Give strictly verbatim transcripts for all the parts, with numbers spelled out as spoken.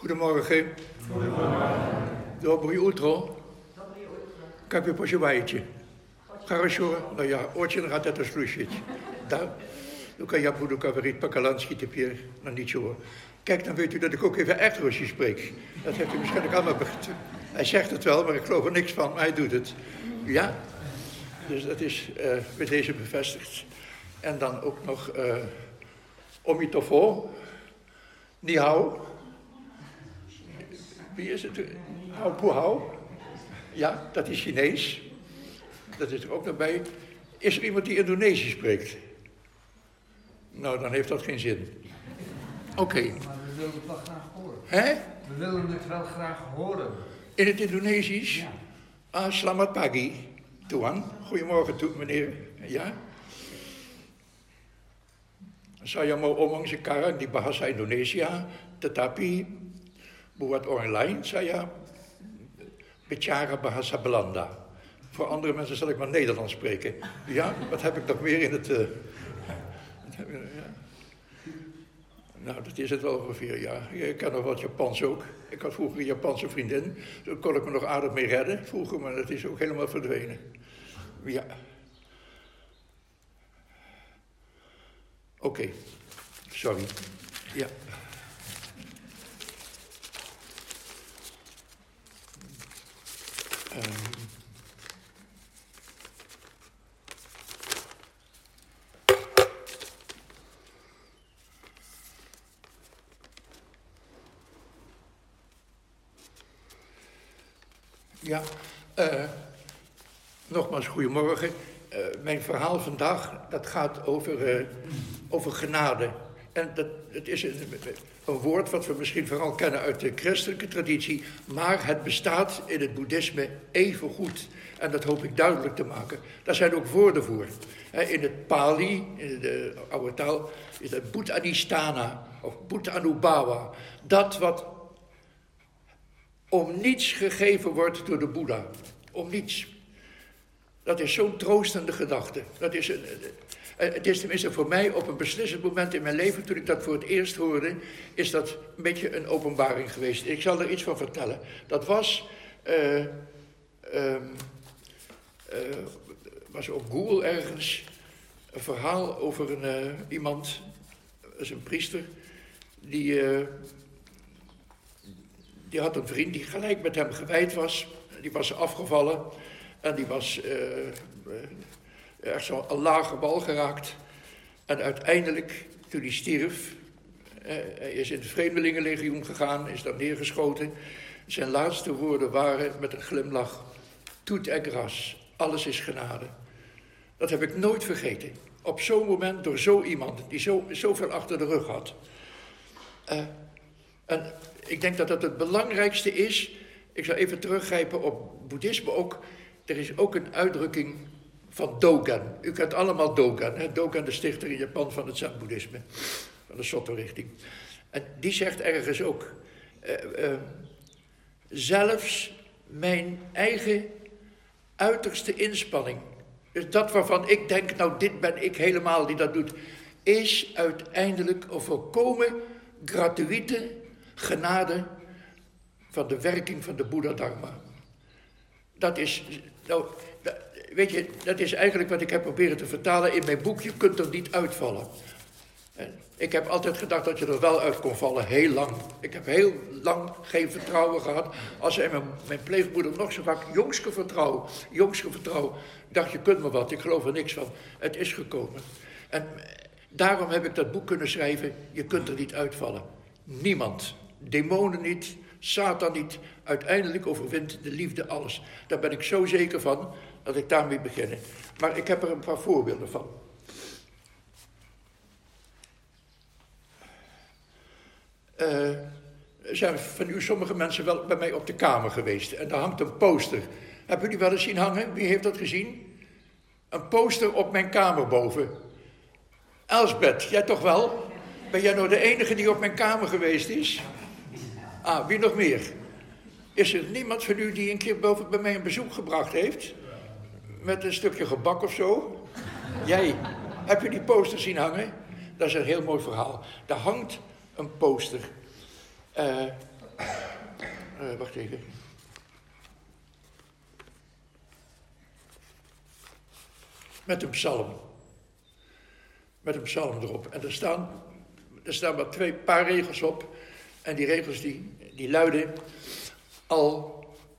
Goedemorgen. Goedemorgen. Доброе утро. Как вы поживаете? Хорошо. Ну я очень рад это слышать. Да? Ну я буду говорить по-голландски теперь, maar ничего. Kijk, dan weet u dat ik ook even echt Russisch spreek. Dat heeft u waarschijnlijk allemaal begrepen. Hij zegt het wel, maar ik geloof er niks van, maar hij doet het. Ja? Dus dat is uh, bij deze bevestigd. En dan ook nog uh, Omitofo. Ni hao. Wie is het? Hao pu hao. Ja, dat is Chinees. Dat is er ook nog bij. Is er iemand die Indonesisch spreekt? Nou, dan heeft dat geen zin. Oké. Okay. Maar we willen het wel graag horen. Hè? We willen het wel graag horen. In het Indonesisch? Ja. Ah, selamat pagi, Tuan. Goedemorgen, toe, meneer. Ja? Saya mau omong sekarang di bahasa Indonesia, tetapi buat orang lain saya bicara bahasa Belanda. Voor andere mensen zal ik maar Nederlands spreken. Ja, wat heb ik nog meer in het... Uh... ja. Nou, dat is het wel ongeveer, ja. Ik ken nog wat Japans ook. Ik had vroeger een Japanse vriendin. Daar kon ik me nog aardig mee redden vroeger, maar dat is ook helemaal verdwenen. Ja. Oké. Okay. Sorry. Ja. Um. Ja, uh, nogmaals goedemorgen. Uh, mijn verhaal vandaag, dat gaat over, uh, over genade. En dat, het is een, een woord wat we misschien vooral kennen uit de christelijke traditie, maar het bestaat in het boeddhisme even goed. En dat hoop ik duidelijk te maken. Daar zijn ook woorden voor. In het Pali, in de oude taal, is het Buddhadhisthana of Buddhanubhava. Dat wat om niets gegeven wordt door de Boeddha. Om niets. Dat is zo'n troostende gedachte. Dat is een, het is tenminste voor mij op een beslissend moment in mijn leven, toen ik dat voor het eerst hoorde, is dat een beetje een openbaring geweest. Ik zal er iets van vertellen. Dat was, uh, um, uh, was op Google ergens een verhaal over een, uh, iemand, dat is een priester, die... Uh, Die had een vriend die gelijk met hem gewijd was. Die was afgevallen. En die was uh, uh, echt zo een lage bal geraakt. En uiteindelijk, toen hij stierf... Uh, hij is in het Vreemdelingenlegioen gegaan, is daar neergeschoten. Zijn laatste woorden waren met een glimlach... Tout est grâce, alles is genade. Dat heb ik nooit vergeten. Op zo'n moment door zo iemand die zo, zoveel achter de rug had. Uh, en... Ik denk dat dat het belangrijkste is. Ik zal even teruggrijpen op boeddhisme ook. Er is ook een uitdrukking van Dogen. U kent allemaal Dogen. Hè? Dogen, de stichter in Japan van het Zen-boeddhisme. Van de Soto-richting. En die zegt ergens ook... Uh, uh, zelfs mijn eigen uiterste inspanning. Dus dat waarvan ik denk, nou dit ben ik helemaal die dat doet. Is uiteindelijk een volkomen gratuite... genade van de werking van de Boeddha-dharma. Dat is, nou, weet je, dat is eigenlijk wat ik heb proberen te vertalen in mijn boek. Je kunt er niet uitvallen. En ik heb altijd gedacht dat je er wel uit kon vallen, heel lang. Ik heb heel lang geen vertrouwen gehad. Als zei mijn, mijn pleegmoeder nog zo vaak, jongske vertrouwen, jongske vertrouwen. Ik dacht, je kunt me wat, ik geloof er niks van. Het is gekomen. En daarom heb ik dat boek kunnen schrijven, je kunt er niet uitvallen. Niemand. Demonen niet, Satan niet. Uiteindelijk overwint de liefde alles. Daar ben ik zo zeker van dat ik daarmee begin. Maar ik heb er een paar voorbeelden van. Uh, er zijn van u sommige mensen wel bij mij op de kamer geweest. En daar hangt een poster. Hebben jullie wel eens zien hangen? Wie heeft dat gezien? Een poster op mijn kamer boven. Elsbeth, jij toch wel? Ben jij nou de enige die op mijn kamer geweest is? Ah, wie nog meer? Is er niemand van u die een keer boven bij mij een bezoek gebracht heeft? Met een stukje gebak of zo? Jij, heb je die poster zien hangen? Dat is een heel mooi verhaal. Daar hangt een poster. Uh, Uh, wacht even. Met een psalm. Met een psalm erop. En er staan, er staan maar twee paar regels op. En die regels die, die luiden... Al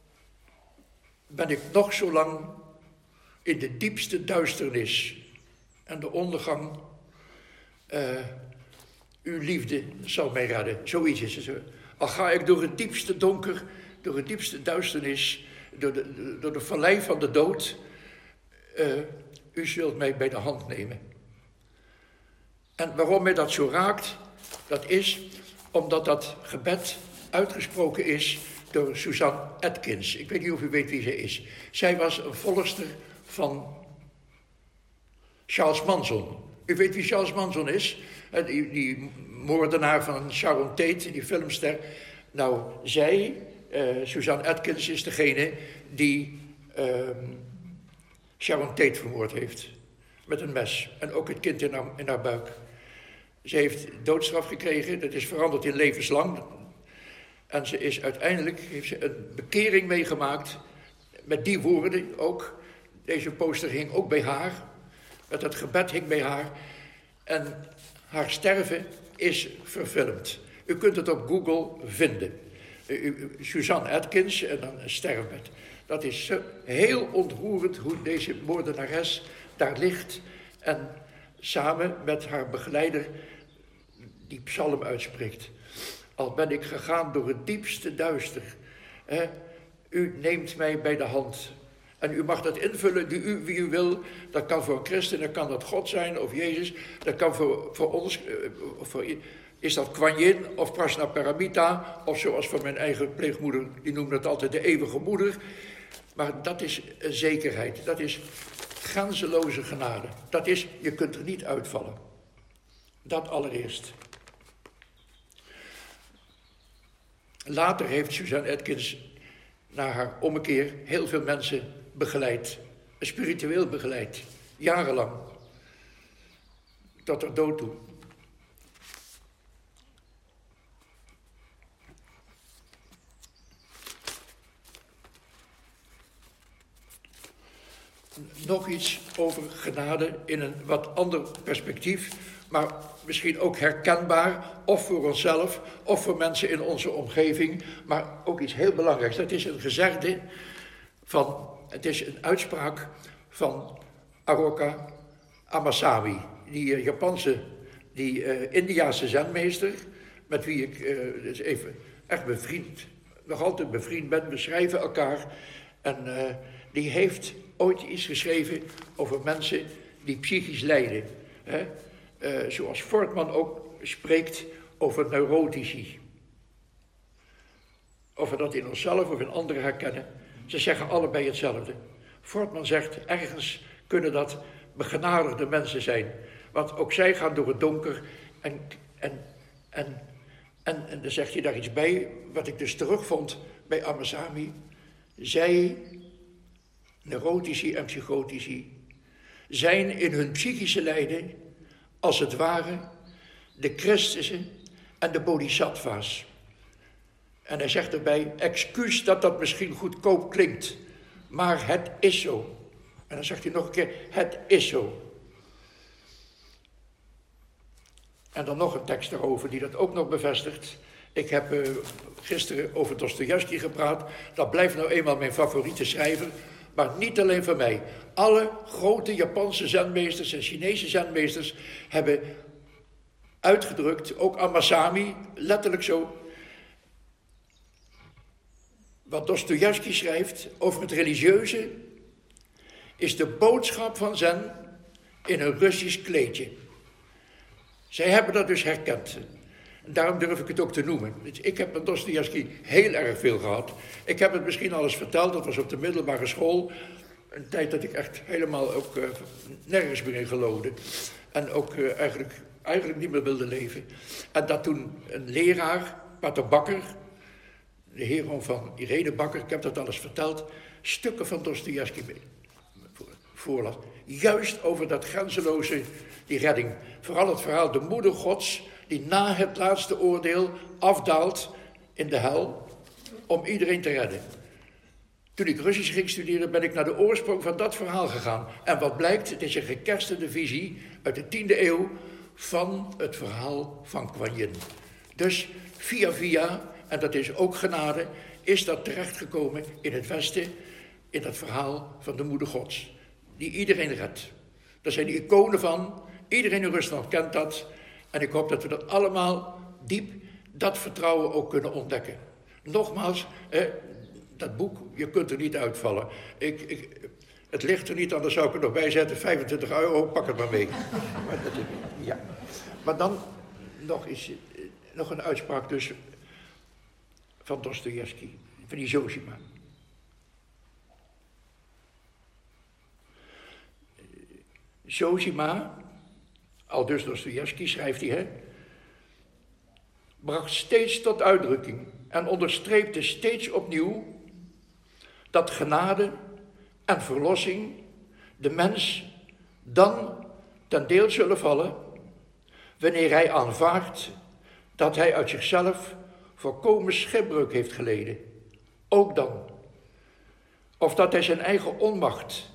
ben ik nog zo lang in de diepste duisternis en de ondergang... Uh, uw liefde zal mij redden. Zoiets is het. Al ga ik door het diepste donker, door het diepste duisternis... door de, door de vallei van de dood... Uh, u zult mij bij de hand nemen. En waarom mij dat zo raakt, dat is omdat dat gebed uitgesproken is door Suzanne Atkins. Ik weet niet of u weet wie zij is. Zij was een volgster van Charles Manson. U weet wie Charles Manson is? Die, die moordenaar van Sharon Tate, die filmster. Nou, zij, uh, Suzanne Atkins, is degene die... Uh, Sharon Tate vermoord heeft. Met een mes. En ook het kind in haar, in haar buik. Ze heeft doodstraf gekregen. Dat is veranderd in levenslang. En ze is uiteindelijk... heeft ze een bekering meegemaakt. Met die woorden ook. Deze poster hing ook bij haar. Met dat gebed hing bij haar. En haar sterven is verfilmd. U kunt het op Google vinden. Suzanne Atkins en dan een sterfbed. Dat is heel ontroerend hoe deze moordenares daar ligt en samen met haar begeleider die psalm uitspreekt. Al ben ik gegaan door het diepste duister, hè, u neemt mij bij de hand. En u mag dat invullen die u, wie u wil. Dat kan voor een christen, dat kan dat God zijn of Jezus. Dat kan voor, voor ons, voor, is dat Kuan Yin of Prajna Paramita. Of zoals voor mijn eigen pleegmoeder, die noemde het altijd de eeuwige moeder. Maar dat is zekerheid, dat is grenzeloze genade. Dat is, je kunt er niet uitvallen. Dat allereerst. Later heeft Suzanne Atkins na haar ommekeer heel veel mensen begeleid. Spiritueel begeleid. Jarenlang. Tot haar dood toe. Nog iets over genade in een wat ander perspectief, maar misschien ook herkenbaar, of voor onszelf, of voor mensen in onze omgeving, maar ook iets heel belangrijks. Dat is een gezegde van, het is een uitspraak van Aroka Amasami, die uh, Japanse, die uh, Indiase zenmeester, met wie ik uh, dus even echt bevriend, nog altijd bevriend ben, we schrijven elkaar, en uh, die heeft ooit iets geschreven over mensen die psychisch lijden. Hè? Uh, zoals Fortman ook spreekt over neurotici. Of we dat in onszelf of in anderen herkennen. Ze zeggen allebei hetzelfde. Fortman zegt, ergens kunnen dat begenadigde mensen zijn. Want ook zij gaan door het donker. En, en, en, en, en dan zegt hij daar iets bij, wat ik dus terugvond bij Amasami. Zij... neurotici en psychotici, zijn in hun psychische lijden als het ware de Christussen en de bodhisattva's. En hij zegt erbij, excuus dat dat misschien goedkoop klinkt, maar het is zo. En dan zegt hij nog een keer, het is zo. En dan nog een tekst daarover die dat ook nog bevestigt. Ik heb uh, gisteren over Dostojevski gepraat, dat blijft nou eenmaal mijn favoriete schrijver. Maar niet alleen van mij. Alle grote Japanse zenmeesters en Chinese zenmeesters hebben uitgedrukt, ook Amasami, letterlijk zo, wat Dostojevski schrijft over het religieuze, is de boodschap van Zen in een Russisch kleedje. Zij hebben dat dus herkend. En daarom durf ik het ook te noemen. Ik heb met Dostojevski heel erg veel gehad. Ik heb het misschien al eens verteld, dat was op de middelbare school. Een tijd dat ik echt helemaal ook uh, nergens meer in geloofde. En ook uh, eigenlijk, eigenlijk niet meer wilde leven. En dat toen een leraar, Pater Bakker, de heer van Irene Bakker, ik heb dat al eens verteld, stukken van Dostojevski voorlas. Juist over dat grenzeloze, die redding. Vooral het verhaal de moeder Gods, die na het laatste oordeel afdaalt in de hel om iedereen te redden. Toen ik Russisch ging studeren, ben ik naar de oorsprong van dat verhaal gegaan. En wat blijkt, het is een gekerstende visie uit de tiende eeuw van het verhaal van Kuan Yin. Dus via via, en dat is ook genade, is dat terechtgekomen in het Westen, in dat verhaal van de Moeder Gods, die iedereen redt. Daar zijn die iconen van, iedereen in Rusland kent dat. En ik hoop dat we dat allemaal diep, dat vertrouwen ook kunnen ontdekken. Nogmaals, eh, dat boek, je kunt er niet uitvallen. Ik, ik, het ligt er niet, anders zou ik er nog bij zetten, vijfentwintig euro, pak het maar mee. Maar, dat, ja. Maar dan nog, is, nog een uitspraak dus van Dostojevski, van die Zosima. Zosima, aldus Dostojevski schrijft hij, hè, bracht steeds tot uitdrukking en onderstreepte steeds opnieuw dat genade en verlossing de mens dan ten deel zullen vallen wanneer hij aanvaardt dat hij uit zichzelf volkomen schipbreuk heeft geleden. Ook dan. Of dat hij zijn eigen onmacht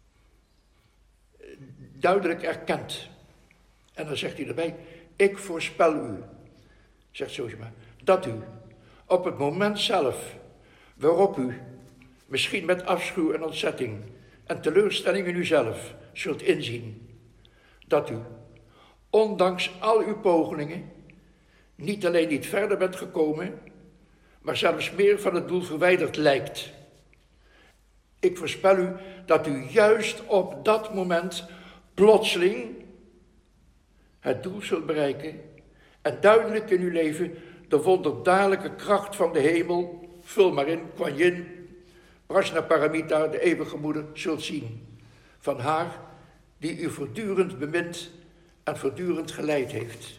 duidelijk erkent. En dan zegt hij erbij, ik voorspel u, zegt Zosima, dat u op het moment zelf waarop u, misschien met afschuw en ontzetting en teleurstelling in uzelf, zult inzien dat u, ondanks al uw pogingen, niet alleen niet verder bent gekomen, maar zelfs meer van het doel verwijderd lijkt. Ik voorspel u dat u juist op dat moment plotseling het doel zult bereiken en duidelijk in uw leven de wonderbaarlijke kracht van de hemel, vul maar in, Kuan Yin, Prajnaparamita, de eeuwige moeder, zult zien. Van haar die u voortdurend bemint en voortdurend geleid heeft.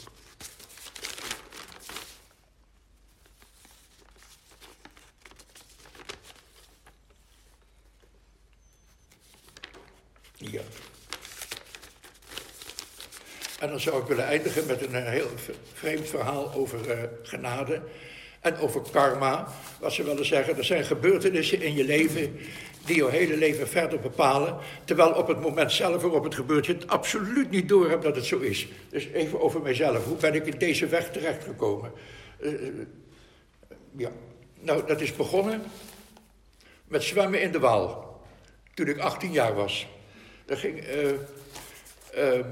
Ja. En dan zou ik willen eindigen met een heel vreemd verhaal over uh, genade en over karma. Wat ze willen zeggen, er zijn gebeurtenissen in je leven die je hele leven verder bepalen, terwijl op het moment zelf waarop het gebeurt je het absoluut niet doorhebt dat het zo is. Dus even over mijzelf. Hoe ben ik in deze weg terechtgekomen? Uh, ja, nou dat is begonnen met zwemmen in de Waal, toen ik achttien jaar was. Dat ging... Uh, uh,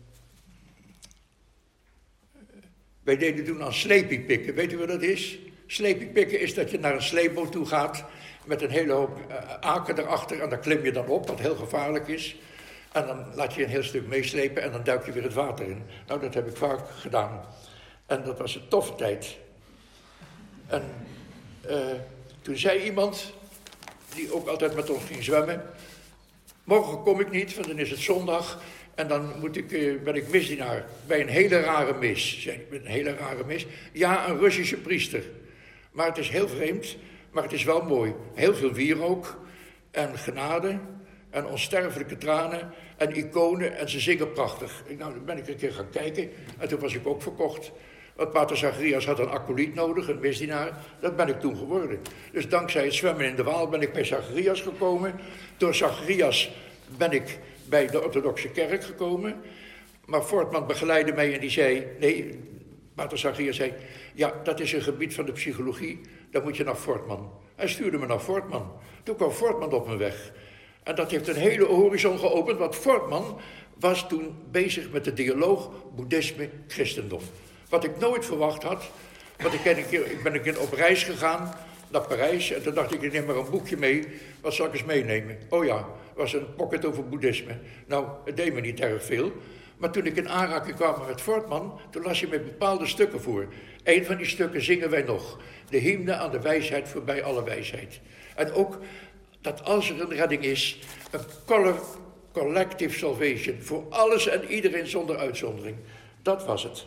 Wij deden toen aan sleepiepikken. Weet u wat dat is? Sleepiepikken is dat je naar een sleepboot toe gaat met een hele hoop uh, aken erachter en daar klim je dan op, wat heel gevaarlijk is. En dan laat je een heel stuk meeslepen en dan duik je weer het water in. Nou, dat heb ik vaak gedaan. En dat was een toffe tijd. En uh, toen zei iemand, die ook altijd met ons ging zwemmen, morgen kom ik niet, want dan is het zondag. En dan moet ik, uh, ben ik misdienaar bij een hele rare mis. Zei ik, een hele rare mis? Ja, een Russische priester. Maar het is heel vreemd, maar het is wel mooi. Heel veel wierook en genade en onsterfelijke tranen en iconen en ze zingen prachtig. Ik, nou, dan ben ik een keer gaan kijken en toen was ik ook verkocht. Want pater Zacharias had een acolyt nodig, een misdienaar. Dat ben ik toen geworden. Dus dankzij het zwemmen in de Waal ben ik bij Zacharias gekomen. Door Zacharias ben ik bij de orthodoxe kerk gekomen. Maar Voortman begeleidde mij en die zei... Nee, pater Zacharias zei... Ja, dat is een gebied van de psychologie. Dan moet je naar Voortman. Hij stuurde me naar Voortman. Toen kwam Voortman op mijn weg. En dat heeft een hele horizon geopend. Want Voortman was toen bezig met de dialoog boeddhisme-christendom. Wat ik nooit verwacht had. Want ik, ken een keer, ik ben een keer op reis gegaan naar Parijs. En toen dacht ik, ik neem maar een boekje mee. Wat zal ik eens meenemen? Oh ja, was een pocket over boeddhisme. Nou, het deed me niet erg veel. Maar toen ik in aanraking kwam met Voortman, toen las je me bepaalde stukken voor. Een van die stukken zingen wij nog. De hymne aan de wijsheid voorbij alle wijsheid. En ook dat als er een redding is, een color, collective salvation. Voor alles en iedereen zonder uitzondering. Dat was het.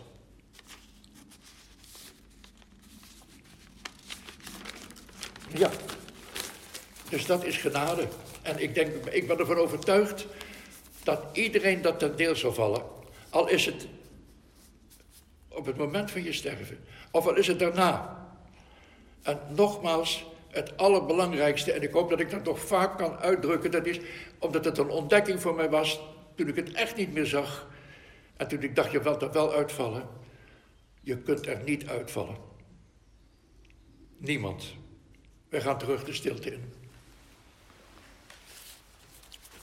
Ja, dus dat is genade. En ik denk, ik ben ervan overtuigd dat iedereen dat ten deel zal vallen. Al is het op het moment van je sterven. Of al is het daarna. En nogmaals, het allerbelangrijkste, en ik hoop dat ik dat nog vaak kan uitdrukken, dat is omdat het een ontdekking voor mij was toen ik het echt niet meer zag. En toen ik dacht, je wilt er wel uitvallen. Je kunt er niet uitvallen. Niemand. Wij gaan terug de stilte in.